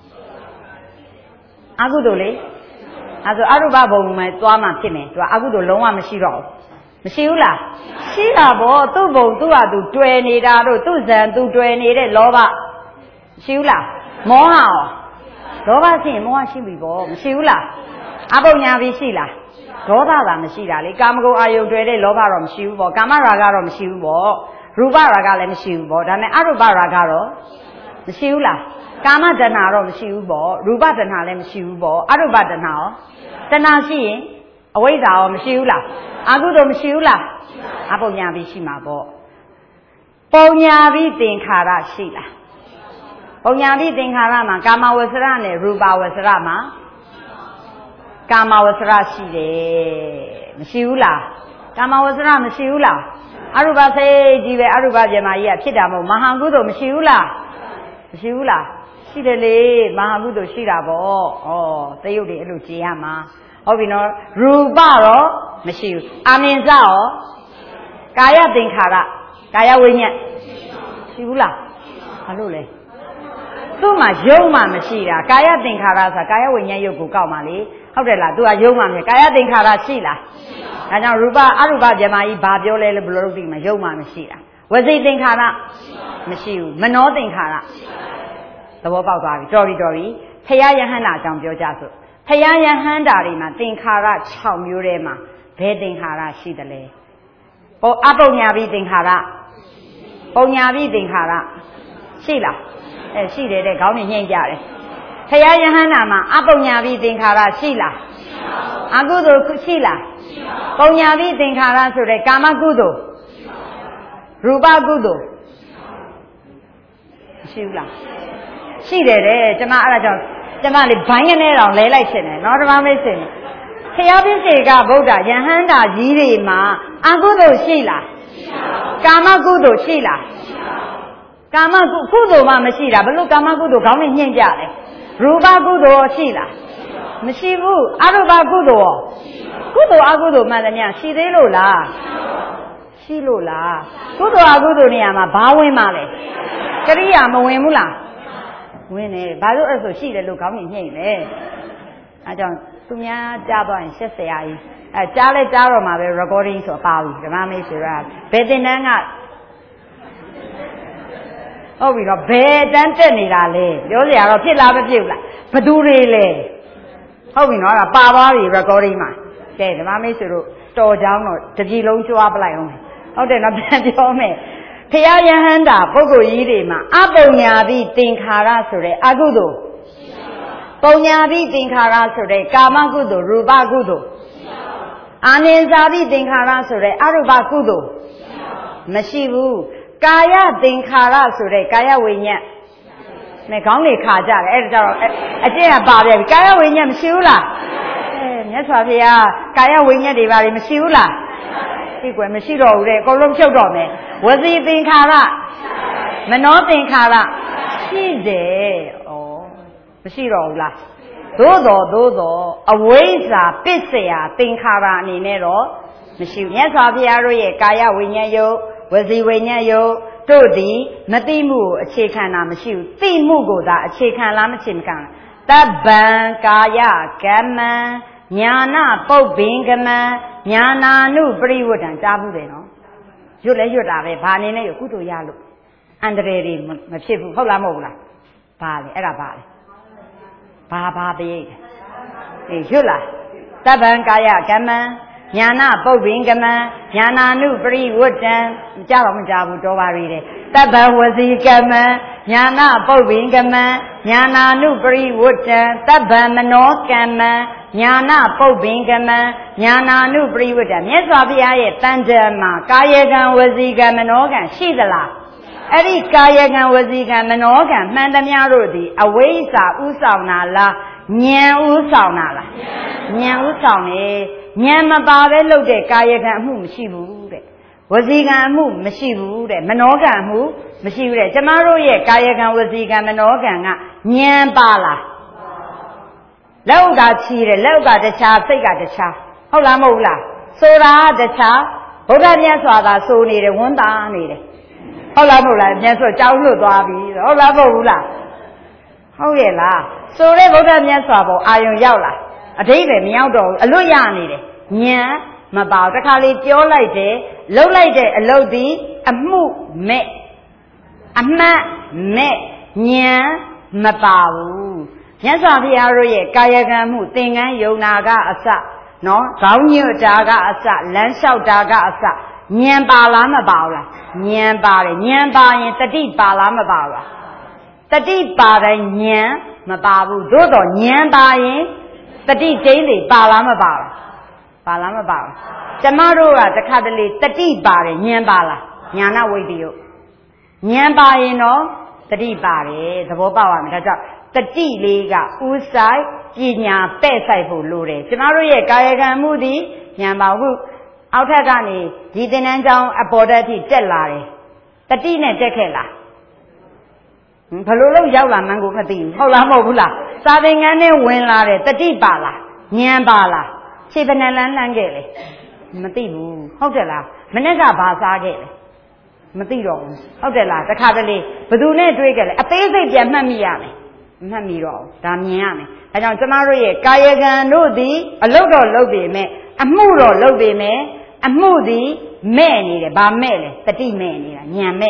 အကုသိုလ်လေအဲဆိုအရူပဘုံမှာသွားမှဖြစ်မယ်သူကအကုသိုလ်လုံးဝမရှိတော့ဘူးမရှိဘူးလားရှိတာပေါ့သူ့ဘုံသူ့ဟာသူတွေ့နေတာတို့သူ့ဇံသူတွေ့နေတဲ့လောဘမရှိဘူးလားမောဟရောလောဘရှိရင်မောဟရှိပြီပေါ့မရှိဘူးလားအပုံညာပိရှိလားဒေါသသာမရှိတာလေကာမဂုဏ်အာယုတွေ့တဲ့လောဘတော့မရှိဘူးပေါ့ကာမရာဂတော့မရှိဘူးပေါ့ရူပရာဂလည်းမရှိဘူးပေါ့ဒါနဲ့အရူပရာဂတော့မရှိဘူးလားကာမတဏှာတော့မရှိဘူးပေါ့ရူပတဏှာလည်းမရှိဘူးပေါ့အရူပတဏှာရောတဏှာရှိရင်အဝိဇ္ဇာရောမရှိဘူးလားအကုသိုလ်မရှိဘူးလားအပုံညာပိရှိမှာပေါ့ပုံညာပိသင်္ခါရရှိလားပုံညာပိသင်္ခါရမှာကာမဝဆရနဲ့ရူပဝဆရမှာကာမဝဆရရှိတယ်မရှိဘူးလားကာမဝဆရမရှိဘူးလားအရူပစိတ်ကြီးပဲအရူပဗြဟ္မာကြီးကဖြစ်တာမဟုတ်မဟာကုသိုလ်မရှိဘူးလားမရှိဘူးလားရှိတယ်လေမဟာကုသိုလ်ရှိတာပေါ့ဩသရုပ်တွေအဲ့လိုကြည်ရမှာဟုတ်ပြီနော်ရူပတော့မရှိဘူးအာနိစရောကာယသင်္ခါရကာယဝိညာဉ်ရှိဘူးလားဘာလို့လဲသူ့မှာယုံမှမရှိတာကာယသင်္ခါရဆိုတာကာယဝိညာဉ်ယုတ်ကိုကောက်ပါလေဟုတ်တယ်လားသူကယုံမှမရှိကာယသင်္ခါရရှိလားဒါကြောင့်ရူပအရူပဗြဟ္မာကြီးဘာပြောလဲလို့ဘယ်လိုလုပ်သိမှာယုံမှမရှိတာဝစီသင်္ခါရမရှိဘူးမနောသင်္ခါရသဘောပေါက်သွားပြီတော်ပြီတော်ပြီဖရာယဟန္တာအကြောင်းပြောကြစို့ဖရာယဟန္တာတွေမှာသင်္ခါရ၆မျိုးထဲမှာဘယ်သင်္ခါရရှိသလဲဟောအပုညာပိသင်္ခါရပုံညာပိသင်္ခါရရှိလားအဲရှိတယ်တဲ့ခေါင်းနဲ့ညှိကြတယ်ဖရာယဟန္တာမှာအပုညာပိသင်္ခါရရှိလားအကုသိုလ်ရှိလားပုံညာပိသင်္ခါရဆိုတဲ့ကာမကုသိုလ်ရူပကုသိုလ်ရှိဘူးလားရှိတယ်တဲ့ကျမအဲ့ဒါကြောင့်ကျမလေးဘိုင်းကနေတောင်လဲလိုက်ရှင်တယ်နော်ဓမ္မမိတ်ဆွေဖျားပြည့်စေကဗုဒ္ဓယဟန္တာကြီးတွေမှာအကုသိုလ်ရှိလားကာမကုသိုလ်ရှိလားကာမကုကုသိုလ်မှမရှိတာဘလို့ကာမကုသိုလ်ခေါင်းနဲ့ညှိကြတယ်ရူပကုသိုလ်ရှိလားမရှိဘူးအရူပကုသိုလ်ကုသိုလ်အကုသိုလ်မှန်တယ်များရှိသေးလို့လားရှိလို့လားကုသိုလ်အကုသိုလ်နေရာမှာဘာဝင်မှလဲကရိယာမဝင်ဘူးလားဝင်နေဘာလို့အဲ့ဆိုရှိတယ်လို့ခေါင်းကြီးညှိလဲအဲကြောင့်သူများကြားသွားရင်ရှက်စရာကြီးအဲကြားလဲကြားတော့မှာပဲ recording ဆိုပါဘူးဓမ္မမိတ်ဆိုတာဘယ်တင်တန်းကဟုတ်ပြီတော့ဘယ်တန်းတက်နေတာလဲပြောစရာတော့ဖြစ်လားမဖြစ်ဘူးလားဘသူတွေလဲဟုတ်ပြီနော်အဲ့ဒါပါသွားပြီ recording မှာကဲဓမ္မမိတ်ဆွေတို့တော်ကြောင်းတော့တပြည်လုံးကြွားပလိုက်အောင်ဟုတ်တယ်နော်ပြန်ပြောမယ်ဖရာယဟန္တာပုဂ္ဂိုလ်ကြီးတွေမှာအပုံညာပိသင်္ခါရဆိုတဲ့အကုသိုလ်ပုံညာပိသင်္ခါရဆိုတဲ့ကာမကုသိုလ်ရူပကုသိုလ်အာနိဇာပိသင်္ခါရဆိုတဲ့အရူပကုသိုလ်မရှိဘူးကာယသင်္ခါရဆိုတဲ့ကာယဝိညာဉ်နဲ့ခေါင်းတွေခါကြတယ်အဲ့ဒါကြတော့အကျင့်ကပါပြန်ပြီကာယဝိညာဉ်မရှိဘူးလားအဲမြတ်စွာဘုရားကာယဝိညာဉ်တွေပါလေမရှိဘူးလားဒီကွယ်မရှိတော့ဘူးတဲ့အကုန်လုံးဖြုတ်တော့မယ်ဝစီသင်္ခါရမနောသင်္ခါရရှိတယ်ဩမရှိတော့ဘူးလားသို့တော်သို့တော်အဝိဇ္ဇာပစ္စယသင်္ခါရအနေနဲ့တော့မရှိဘူးမြတ်စွာဘုရားတို့ရဲ့ကာယဝိညာဉ်ယုတ်ဝစီဝိညာဉ်ယုတ်တို့သည်မသိမှုကိုအခြေခံတာမရှိဘူးသိမှုကိုသာအခြေခံလားမအခြေခံလားတပ္ပံကာယကမ္မံညာနာပုပ္ပင်ကမံညာနာနုပရိဝတ္တံကြားဘူးတယ်နော်ရွတ်လဲရွတ်တာပဲဘာအနေနဲ့ရကုသိုလ်ရလို့အန္တရာယ်တွေမဖြစ်ဘူးဟုတ်လားမဟုတ်လားဘာလဲအဲ့ဒါဘာလဲဘာဘာပိဋကအေးရွတ်လားတပ္ပံကာယကမ္မံညာနာပုပ္ပင်ကမံညာနာနုပရိဝတ္တံမကြတော့မကြဘူးတော်ပါရီတယ်တပ္ပံဝစီကမ္မံညာနာပုပ္ပင်ကမံညာနာနုပရိဝတ္တံတပ္ပံမနောကမ္မံညာနာပုပ္ပင်ကမံညာနာနုပရိဝတ္တံမြတ်စွာဘုရားရဲ့တန်ကြံမှာကာယကံဝစီကံမနောကံရှိသလားအဲ့ဒီကာယကံဝစီကံမနောကံမှန်သမျှတို့သည်အဝိဇ္ဇာဥဆောင်တာလားဉာဏ်ဥဆောင်တာလားဉာဏ်ဥဆောင်နေဉာဏ်မပါပဲလုပ်တဲ့ကာယကံအမှုမရှိဘူးတဲ့ဝစီကံအမှုမရှိဘူးတဲ့မနောကံအမှုမရှိဘူးတဲ့ကျမတို့ရဲ့ကာယကံဝစီကံမနောကံကဉာဏ်ပါလားလက်ဥတာချီတယ်လက်ဥတာတခြားစိတ်ကတခြားဟုတ်လားမဟုတ်လားဆိုတာတခြားဗုဒ္ဓမြတ်စွာသာဆိုနေတယ်ဝန်တာနေတယ်ဟုတ်လားမဟုတ်လားမြတ်စွာကြောင်းလွတ်သွားပြီဟုတ်လားမဟုတ်ဘူးလားဟုတ်ရဲ့လားဆိုတဲ့ဗုဒ္ဓမြတ်စွာပေါ်အာယုံရောက်လာအတိတ်ပဲမရောက်တော့ဘူးအလွတ်ရနေတယ်ဉာဏ်မပါဘူးတခါလေပြောလိုက်တယ်လှုပ်လိုက်တဲ့အလုပ်ဒီအမှုမဲ့အမှတ်မဲ့ဉာဏ်မပါဘူးမြတ်စွာဘုရားတို့ရဲ့ကာယကံမှုသင်္ကန်းယုံနာကအစနော်ခေါင်းညွတ်တာကအစလမ်းလျှောက်တာကအစဉာဏ်ပါလားမပါဘူးလားဉာဏ်ပါတယ်ဉာဏ်ပါရင်တတိပါလားမပါဘူးလားတတိပါတိုင်းဉာဏ်မပါဘူးသို့တော့ဉာဏ်ပါရင်တတိကျင်းတွေပါလားမပါဘူးပါလားမပါဘူးကျမတို့ကတခါတလေတတိပါတယ်ဉာဏ်ပါလားညာနာဝိတ္တယုတ်ဉာဏ်ပါရင်တော့တတိပါတယ်သဘောပေါက်ပါမယ်ဒါကြောင့်တတိလေးကဥဆိုင်ပညာပဲ့ဆိုင်ဖို့လိုတယ်ကျမတို့ရဲ့ကာယကံမှုသည်ဉာဏ်ပါဟုအောက်ထပ်ကနေဒီသင်္นานကြောင်းအပေါ်တက်ထိတက်လာတယ်တတိနဲ့တက်ခဲ့လားဘယ်လိုလုပ်ရောက်လာမှန်းကိုမသိဘူးဟုတ်လားမဟုတ်ဘူးလားစာသင်ခန်းထဲဝင်လာတယ်တတိပါလားဉာဏ်ပါလားခြေပနလန်းလန်းခဲ့လေမသိဘူးဟုတ်တယ်လားမနေ့ကဘာစားခဲ့လဲမသိတော့ဘူးဟုတ်တယ်လားတခါတလေဘယ်သူနဲ့တွေ့ခဲ့လဲအသေးစိတ်ပြန်မှတ်မိရမယ်မှတ်မိတော့ဒါမြင်ရမယ်ဒါကြောင့်ကျမတို့ရဲ့ကာယကံတို့သည်အလုတ်တော့လုပ်ပေမဲ့အမှုတော့လုပ်ပေမဲ့အမှုသည်မဲ့နေတယ်ဗာမဲ့လေတတိမဲ့နေတာဉာဏ်မဲ့နေ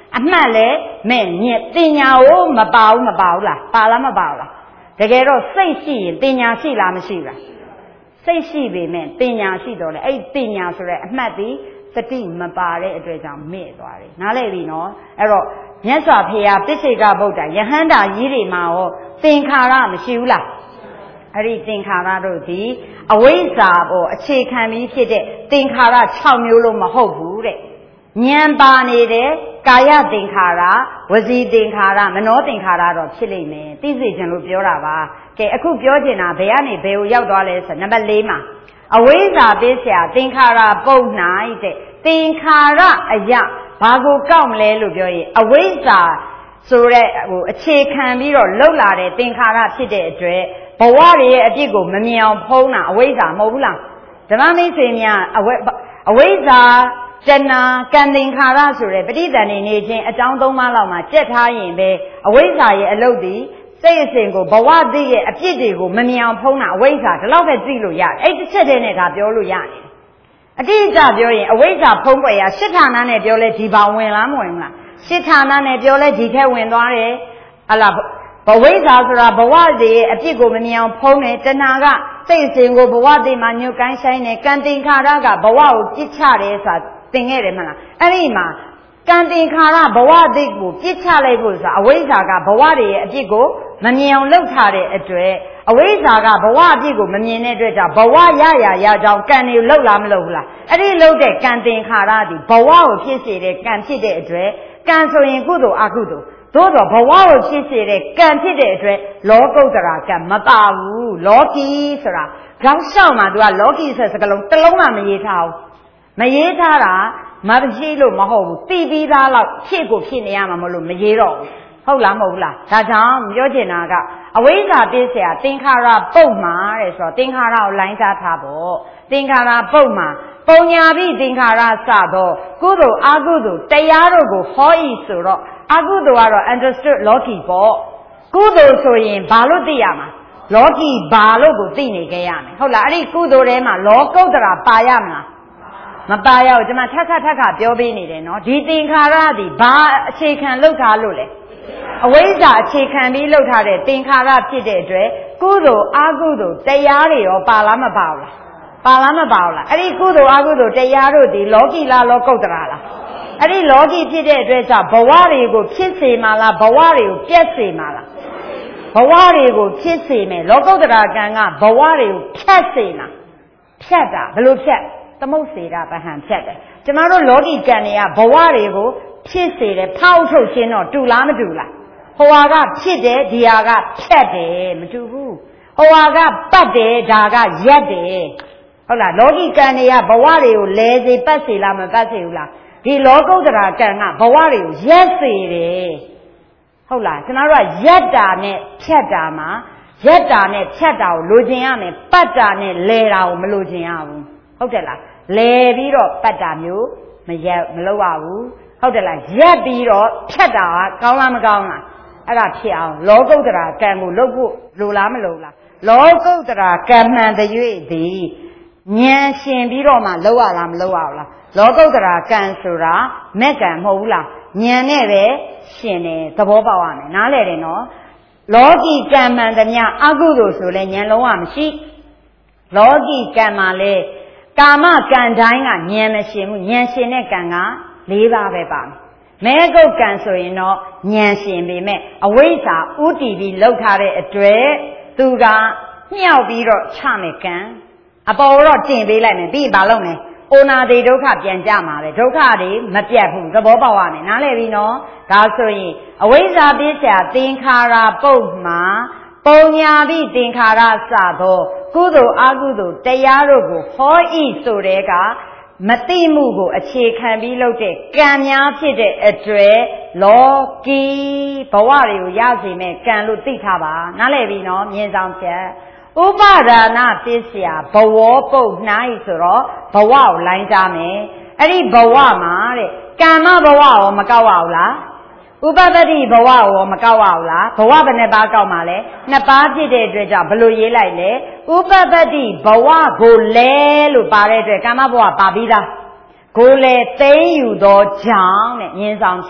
အမှတ်လေမဲ့ညက်တင်ညာကိုမပါဘူးမပါဘူးလားပါလားမပါဘူးလားတကယ်တော့စိတ်ရှိရင်တင်ညာရှိလားမရှိဘူးလားစိတ်ရှိပေမဲ့တင်ညာရှိတော့လေအဲ့တင်ညာဆိုတဲ့အမှတ်ဒီစတိမပါတဲ့အတွက်ကြောင့်မဲ့သွားတယ်နားလည်ပြီနော်အဲ့တော့မြတ်စွာဘုရားပိစိကဗုဒ္ဓယဟန္တာကြီးတွေမှာရောသင်္ခါရမရှိဘူးလားအဲ့ဒီသင်္ခါရတို့ဒီအဝိဇ္ဇာပေါ်အခြေခံပြီးဖြစ်တဲ့သင်္ခါရ၆မျိုးလုံးမဟုတ်ဘူးတဲ့ဉာဏ်ပါနေတဲ့ကာယသင်္ခါရဝစီသင်္ခါရမနောသင်္ခါရတော့ဖြစ်လိမ့်မယ်သိစေချင်လို့ပြောတာပါကဲအခုပြောချင်တာဘယ်ကနေဘယ်ကိုရောက်သွားလဲဆိုနံပါတ်၄မှာအဝိဇ္ဇာပစ္စယသင်္ခါရပုံ၌တဲ့သင်္ခါရအယဘာကိုကောက်မလဲလို့ပြောရင်အဝိဇ္ဇာဆိုတဲ့ဟိုအခြေခံပြီးတော့လှုပ်လာတဲ့သင်္ခါရဖြစ်တဲ့အတွက်ဘဝတွေရဲ့အပြစ်ကိုမမြင်အောင်ဖုံးတာအဝိဇ္ဇာမဟုတ်ဘူးလားဓမ္မမိတ်ဆွေများအဝိအဝိဇ္ဇာတဏှာကံသင်္ခါရဆိုတဲ့ပဋိသန္ဓေနေခြင်းအကြောင်းသုံးပါးလောက်မှာကြက်ထားရင်ပဲအဝိဇ္ဇာရဲ့အလုပ်ဒီစိတ်အစဉ်ကိုဘဝတည်းရဲ့အပြစ်တွေကိုမမြင်အောင်ဖုံးတာအဝိဇ္ဇာဒီလောက်ပဲသိလို့ရတယ်အဲ့တစ်ချက်တည်းနဲ့ဒါပြောလို့ရတယ်အတိအကျပြောရင်အဝိဇ္ဇာဖုံးကွယ်ရာရှစ်ဌာနနဲ့ပြောလဲဒီပါဝင်လားမဝင်ဘူးလားရှစ်ဌာနနဲ့ပြောလဲဒီထက်ဝင်သွားတယ်ဟလာဘဝိဇ္ဇာဆိုတာဘဝတည်းရဲ့အပြစ်ကိုမမြင်အောင်ဖုံးတယ်တဏှာကစိတ်အစဉ်ကိုဘဝတည်းမှာညှို့ကိုင်းဆိုင်တယ်ကံသင်္ခါရကဘဝကိုပြစ်ချတယ်ဆိုတာသင်ခဲ့တယ်မလားအဲ့ဒီမှာကံသင်္ခါရဘဝတည်းကိုပြစ်ချလိုက်ဖို့ဆိုတာအဝိဇ္ဇာကဘဝတည်းရဲ့အပြစ်ကိုမမြင်အောင်လှုပ်ထားတဲ့အတွက်အဝိဇ္ဇာကဘဝအပြစ်ကိုမမြင်တဲ့အတွက်ကြောင့်ဘဝရရရကြောင်းကံတွေလှုပ်လားမလှုပ်ဘူးလားအဲ့ဒီလှုပ်တဲ့ကံသင်္ခါရသည်ဘဝကိုဖြစ်စေတဲ့ကံဖြစ်တဲ့အတွက်ကံဆိုရင်ကုသိုလ်အကုသိုလ်သို့တော့ဘဝကိုဖြစ်စေတဲ့ကံဖြစ်တဲ့အတွက်လောကုတ္တရာကံမပါဘူးလောကီဆိုတာခေါင်းလျှောက်မှာသူကလောကီဆိုတဲ့စကားလုံးတစ်လုံးမှမရေးထားဘူးမရေးထားတာမရှိလို့မဟုတ်ဘူးတိပြီးသားလောက်ဖြစ်ကိုဖြစ်နေရမှာမလို့မရေးတော့ဘူးဟုတ်လားမဟုတ်ဘူးလားဒါကြောင့်ပြောချင်တာကအဝိဇ္ဇာပစ္စယသင်္ခါရပုတ်မှာတဲ့ဆိုတော့သင်္ခါရကိုလိုင်းစားထားဖို့သင်္ခါရပုတ်မှာပုံညာပိသင်္ခါရစတော့ကုသိုလ်အကုသိုလ်တရားတို့ကိုဟောဤဆိုတော့အကုသိုလ်ကတော့ understood လောကီပေါ့ကုသိုလ်ဆိုရင်ဘာလို့သိရမှာလောကီဘာလို့ကိုသိနေကြရမယ်ဟုတ်လားအဲ့ဒီကုသိုလ်ထဲမှာလောကုတ္တရာပါရမလားမပါရဘူးဒီမှာထက်ခါထက်ခါပြောပေးနေတယ်နော်ဒီသင်္ခါရသည်ဘာအခြေခံလောက်ထားလို့လဲအဝိဇ္ဇာအခြေခံပြီးလောက်ထားတဲ့သင်္ခါရဖြစ်တဲ့အတွက်ကုသိုလ်အကုသိုလ်တရားတွေရောပါလားမပါဘူးလားပါလားမပါဘူးလားအဲ့ဒီကုသိုလ်အကုသိုလ်တရားတို့ဒီလောကီလားလောကုတ္တရာလားအဲ့ဒီလောကီဖြစ်တဲ့အတွက်ကြောင့်ဘဝတွေကိုဖြစ်စေမှာလားဘဝတွေကိုပြတ်စေမှာလားဘဝတွေကိုဖြစ်စေမယ်လောကုတ္တရာကံကဘဝတွေကိုဖြတ်စေမှာဖြတ်တာဘယ်လိုဖြတ်သမုတ်စေတာဗဟံဖြတ်တယ်ကျမတို့လောကီကံတွေကဘဝတွေကိုဖြစ်စေတယ်ဖောက်ထုတ်ခြင်းတော့တူလားမတူလားဟိုဟာကဖြစ်တယ်ဒီဟာကဖြတ်တယ်မတူဘူးဟိုဟာကပတ်တယ်ဒါကရက်တယ်ဟုတ်လားလောကီကံတွေကဘဝတွေကိုလဲစေပတ်စေလားမပတ်စေဘူးလားဒီလောကုတ္တရာကံကဘဝတွေကိုရက်စေတယ်ဟုတ်လားကျွန်တော်တို့ကရက်တာနဲ့ဖြတ်တာမှာရက်တာနဲ့ဖြတ်တာကိုလိုချင်ရမယ်ပတ်တာနဲ့လဲတာကိုမလိုချင်ရဘူးဟုတ်တယ်လားလဲပြီးတော့ပတ်တာမျိုးမရက်မလုပ်ရဘူးဟုတ်တယ်လားရက်ပြီးတော့ဖြတ်တာကကောင်းလားမကောင်းလားအဲ့ဒါဖြစ်အောင်လောကုတ္တရာကံကိုလုပ်ဖို့လိုလားမလိုလားလောကုတ္တရာကံမှန်တဲ့၍သည်ဉာဏ်ရှင်ပြီးတော့မှလုပ်ရလားမလုပ်ရဘူးလားလောကုတ္တရာကံဆိုတာမက်ကံမဟုတ်ဘူးလားဉာဏ်နဲ့ပဲရှင်တယ်သဘောပေါက်ရမယ်နားလည်တယ်နော်လောကီကံမှန်သမျှအကုသိုလ်ဆိုလဲဉာဏ်လုံးဝမရှိလောကီကံမှာလဲကာမကံတိုင်းကဉာဏ်မရှင်ဘူးဉာဏ်ရှင်တဲ့ကံက၄ပါးပဲပါမယ်မဲကုတ်ကံဆိုရင်တော့ဉာဏ်ရှင်ပေမဲ့အဝိဇ္ဇာဥတီပြီးလှုပ်ထားတဲ့အတွက်သူကမြှောက်ပြီးတော့ချမယ်ကံအပေါ်တော့တင်ပေးလိုက်မယ်ပြီးဘာလုပ်မလဲအိုနာတိဒုက္ခပြန်ကြမှာပဲဒုက္ခတွေမပြတ်ဘူးသဘောပေါက်ရမယ်နားလည်ပြီနော်ဒါဆိုရင်အဝိဇ္ဇာပစ္စယသင်္ခါရပုတ်မှာပုံညာပိသင်္ခါရစသောကုသိုလ်အကုသိုလ်တရားတို့ကိုဟောဤဆိုတဲ့ကမတိမှုကိုအခြေခံပြီးလုပ်တဲ့ကံများဖြစ်တဲ့အတွက်လောကီဘဝတွေကိုရစေမဲ့ကံလို့သိထားပါနားလည်ပြီနော်မြင်ဆောင်ချက်ဥပါဒါနပစ္စယဘဝပုတ်၌ဆိုတော့ဘဝကိုလိုင်းကြမယ်အဲ့ဒီဘဝမှာတဲ့ကမ္မဘဝရောမကောက်ရဘူးလားဥပပတ္တိဘဝရောမကောက်ရဘူးလားဘဝဘယ်နှပါးကောက်မှာလဲနှစ်ပါးဖြစ်တဲ့အတွက်ကြောင့်ဘလို့ရေးလိုက်လဲဥပပတ္တိဘဝကိုလဲလို့ပါတဲ့အတွက်ကမ္မဘဝပါပြီးသားကိုလဲသိမ့်ယူသောကြောင့်တဲ့မြင်ဆောင်ချက်က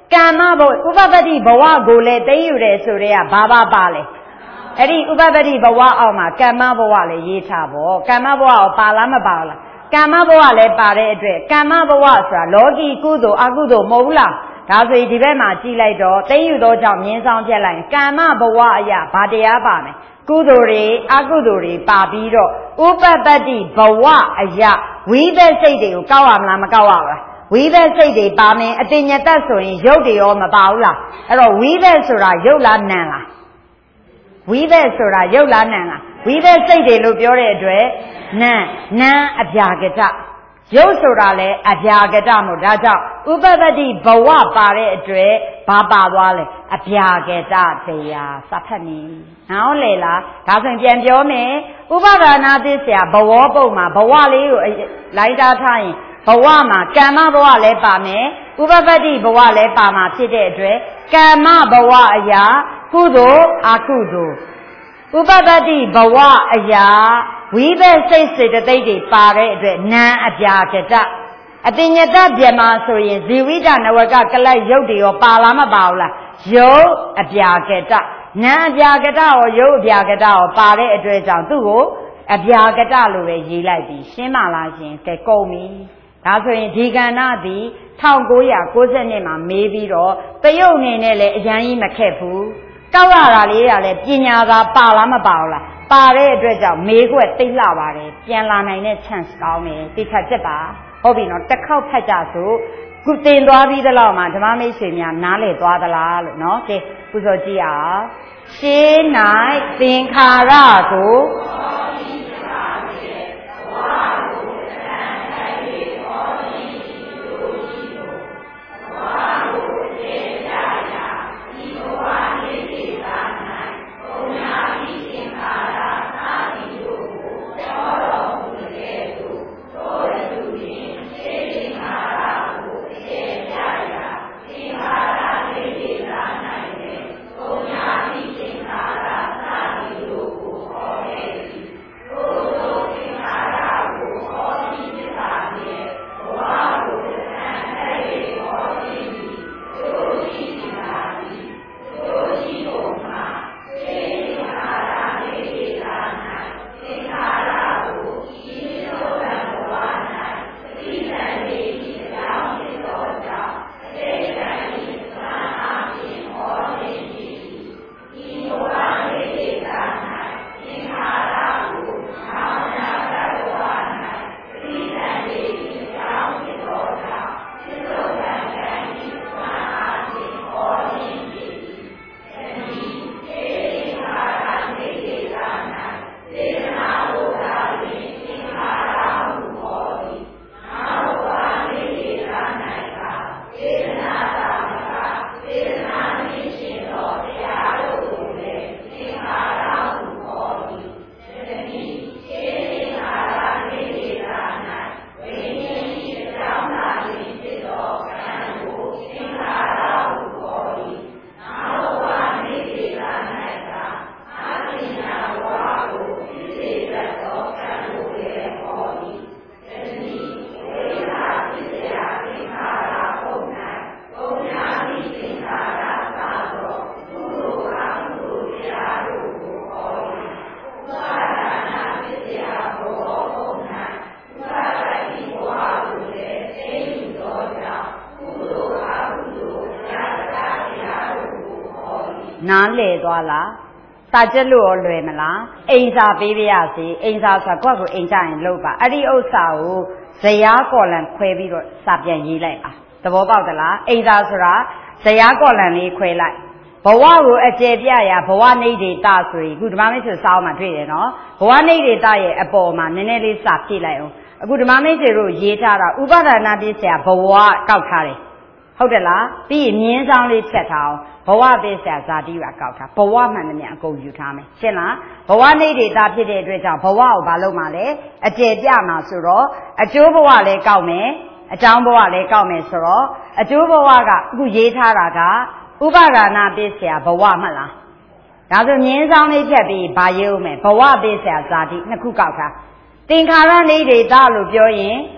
ကမ္မဘဝဥပပတ္တိဘဝကိုလည်းသိယူတယ်ဆိုတဲ့ကဘာဘာပါလဲအဲ့ဒီဥပပတ္တိဘဝအောက်မှာကမ္မဘဝလည်းရေးထားပေါ့ကမ္မဘဝကိုပါလားမပါလားကမ္မဘဝလည်းပါတဲ့အတွက်ကမ္မဘဝဆိုတာလောကီကုသိုလ်အကုသိုလ်မဟုတ်ဘူးလားဒါဆိုရင်ဒီဘက်မှာကြည့်လိုက်တော့သိယူသောကြောင့်မြင်းဆောင်ပြက်လိုက်ကမ္မဘဝအရာဘာတရားပါမယ်ကုသိုလ်တွေအကုသိုလ်တွေပါပြီးတော့ဥပပတ္တိဘဝအရာဝိဘက်စိတ်တွေကိုကောက်ရမလားမကောက်ရဘူးလားဝိဘက်စိတ်တွေပါမယ်အတင်ညတတ်ဆိုရင်ရုပ်တွေရောမပါဘူးလားအဲ့တော့ဝိဘက်ဆိုတာရုပ်လားနာမ်လားဝိဘက်ဆိုတာရုပ်လားနာမ်လားဝိဘက်စိတ်တွေလို့ပြောတဲ့အတွက်နာမ်နာမ်အပြာကတရုပ်ဆိုတာလည်းအပြာကတမို့ဒါကြောင့်ဥပပတ္တိဘဝပါတဲ့အတွက်ဘာပါသွားလဲအပြာကတတရားစဖတ်နေနားလေလားဒါဆိုရင်ပြန်ပြောမယ်ဥပါဒနာသစ္စာဘဝပုံမှာဘဝလေးကိုလိုက်တာထားရင်ဘဝမှာကမ္မဘဝလည်းပါမယ်ဥပပတ္တိဘဝလည်းပါမှာဖြစ်တဲ့အတွက်ကမ္မဘဝအရာကုသိုလ်အကုသိုလ်ဥပပတ္တိဘဝအရာဝိဘက်စိတ်စေတသိက်တွေပါတဲ့အတွက်နာမ်အပြာကတအတင်ညတပြမှာဆိုရင်ဇီဝိတနဝကကလတ်ရုပ်တွေရောပါလားမပါဘူးလားရုပ်အပြာကတနာမ်အပြာကတရောရုပ်အပြာကတရောပါတဲ့အတွက်ကြောင့်သူ့ကိုအပြာကတလို့ပဲရေးလိုက်ပြီးရှင်းပါလားရှင်ကဲကုန်ပြီဒါဆိုရင်ဒီကဏ္ဍသည်၁၉၉၂မှာမေးပြီးတော့တရုတ်အနေနဲ့လည်းအရန်ကြီးမခက်ဘူးကောက်ရတာလေးကလည်းပညာသာပါလားမပါဘူးလားပါတဲ့အတွက်ကြောင့်မေးခွက်သိလှပါတယ်ပြန်လာနိုင်တဲ့ chance ကောင်းတယ်တိခတ်ချက်ပါဟုတ်ပြီနော်တစ်ခေါက်ဖတ်ကြဆိုခုတင်သွားပြီးသလောက်မှာဓမ္မမိတ်ဆွေများနားလည်သွားသလားလို့နော်ကဲကုသိုလ်ကြည့်အောင်ရှင်း၌သင်္ခါရကိုနားလေသွားလားစာကျက်လို့ရောလွယ်မလားအိမ်စာပေးပြရစီအိမ်စာဆိုတော့ကိုယ့်ကိုအိမ်ကြရင်လုပ်ပါအဲ့ဒီဥစ္စာကိုဇယားကော်လန်ခွဲပြီးတော့စာပြန်ရေးလိုက်ပါသဘောပေါက်သလားအိမ်စာဆိုတာဇယားကော်လန်လေးခွဲလိုက်ဘဝကိုအကျေပြရဘဝနေဒေတာဆိုရင်အခုဓမ္မမိတ်ဆွေစာအုပ်မှာတွေ့တယ်နော်ဘဝနေဒေတာရဲ့အပေါ်မှာနည်းနည်းလေးစာဖြည့်လိုက်အောင်အခုဓမ္မမိတ်ဆွေတို့ရေးထားတာဥပါဒနာပြည့်စရာဘဝကောက်ထားတယ်ဟုတ်တယ်လားပြီးရင်မြင်းဆောင်လေးဖြတ်ထားအောင်ဘဝသစ္စာဇာတိပါကောက်ထားဘဝမှန်သမျှအကုန်ယူထားမယ်ရှင်းလားဘဝနေဒေတာဖြစ်တဲ့အတွက်ကြောင့်ဘဝကိုဘာလုပ်မှာလဲအကျေပြမှာဆိုတော့အကျိုးဘဝလည်းကောက်မယ်အကြောင်းဘဝလည်းကောက်မယ်ဆိုတော့အကျိုးဘဝကအခုရေးထားတာကဥပါဒနာပစ္စယဘဝမှတ်လားဒါဆိုမြင်းဆောင်လေးဖြတ်ပြီးဘာရေးဦးမယ်ဘဝပစ္စယဇာတိနှစ်ခုကောက်ထားသင်္ခါရနေဒေတာလို့ပြောရင်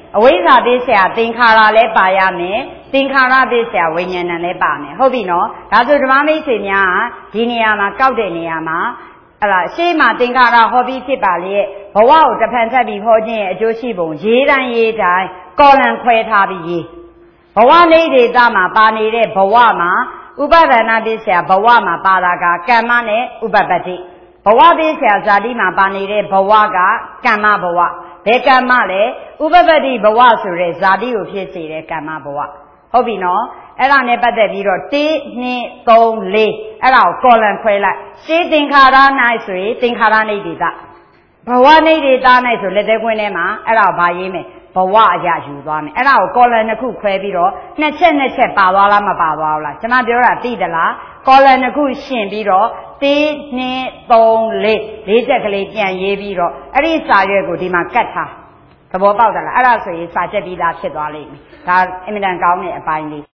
အဝိဇ္ဇာပစ္စယသင်္ခါရလည်းပါရမယ်သင်္ခါရပစ္စယဝိညာဏလည်းပါမယ်ဟုတ်ပြီနော်ဒါဆိုဓမ္မမိတ်ဆွေများဒီနေရာမှာကောက်တဲ့နေရာမှာအဲ့ဒါရှေ့မှာသင်္ခါရဟောပြီးဖြစ်ပါလေဘဝကိုတဖန်ဆက်ပြီးဟောခြင်းရဲ့အကျိုးရှိပုံရေးတိုင်းရေးတိုင်းကောလံခွဲထားပြီးရေးဘဝနေဒေသမှာပါနေတဲ့ဘဝမှာဥပါဒနာပစ္စယဘဝမှာပါတာကကမ္မနဲ့ဥပပတ္တိဘဝပစ္စယဇာတိမှာပါနေတဲ့ဘဝကကမ္မဘဝဘယ်ကမ္မလဲဥပပတ္တိဘဝဆိုတဲ့ဇာတိကိုဖြစ်စေတဲ့ကမ္မဘဝဟုတ်ပြီနော်အဲ့ဒါနဲ့ပတ်သက်ပြီးတော့တစ်နှစ်သုံးလေးအဲ့ဒါကိုကောလံခွဲလိုက်ရှင်းသင်္ခါရ၌ဆိုရင်သင်္ခါရနေဒေသဘဝနေဒေသ၌ဆိုလက်သေးခွင်းထဲမှာအဲ့ဒါကိုဗာရေးမယ်ဘဝအရာယူသွားမယ်အဲ့ဒါကိုကောလံနှစ်ခုခွဲပြီးတော့နှစ်ချက်နှစ်ချက်ပါသွားလားမပါသွားဘူးလားကျွန်မပြောတာသိသလားကောလံနှစ်ခုရှင်ပြီးတော့တစ်နှစ်သုံးလေးလေးချက်ကလေးပြန်ရေးပြီးတော့အဲ့ဒီစာရွက်ကိုဒီမှာကတ်ထားသဘောပေါက်သလားအဲ့ဒါဆိုရင်စာချက်ပြီးသားဖြစ်သွားလိမ့်မယ်ဒါအင်မတန်ကောင်းတဲ့အပိုင်းလေး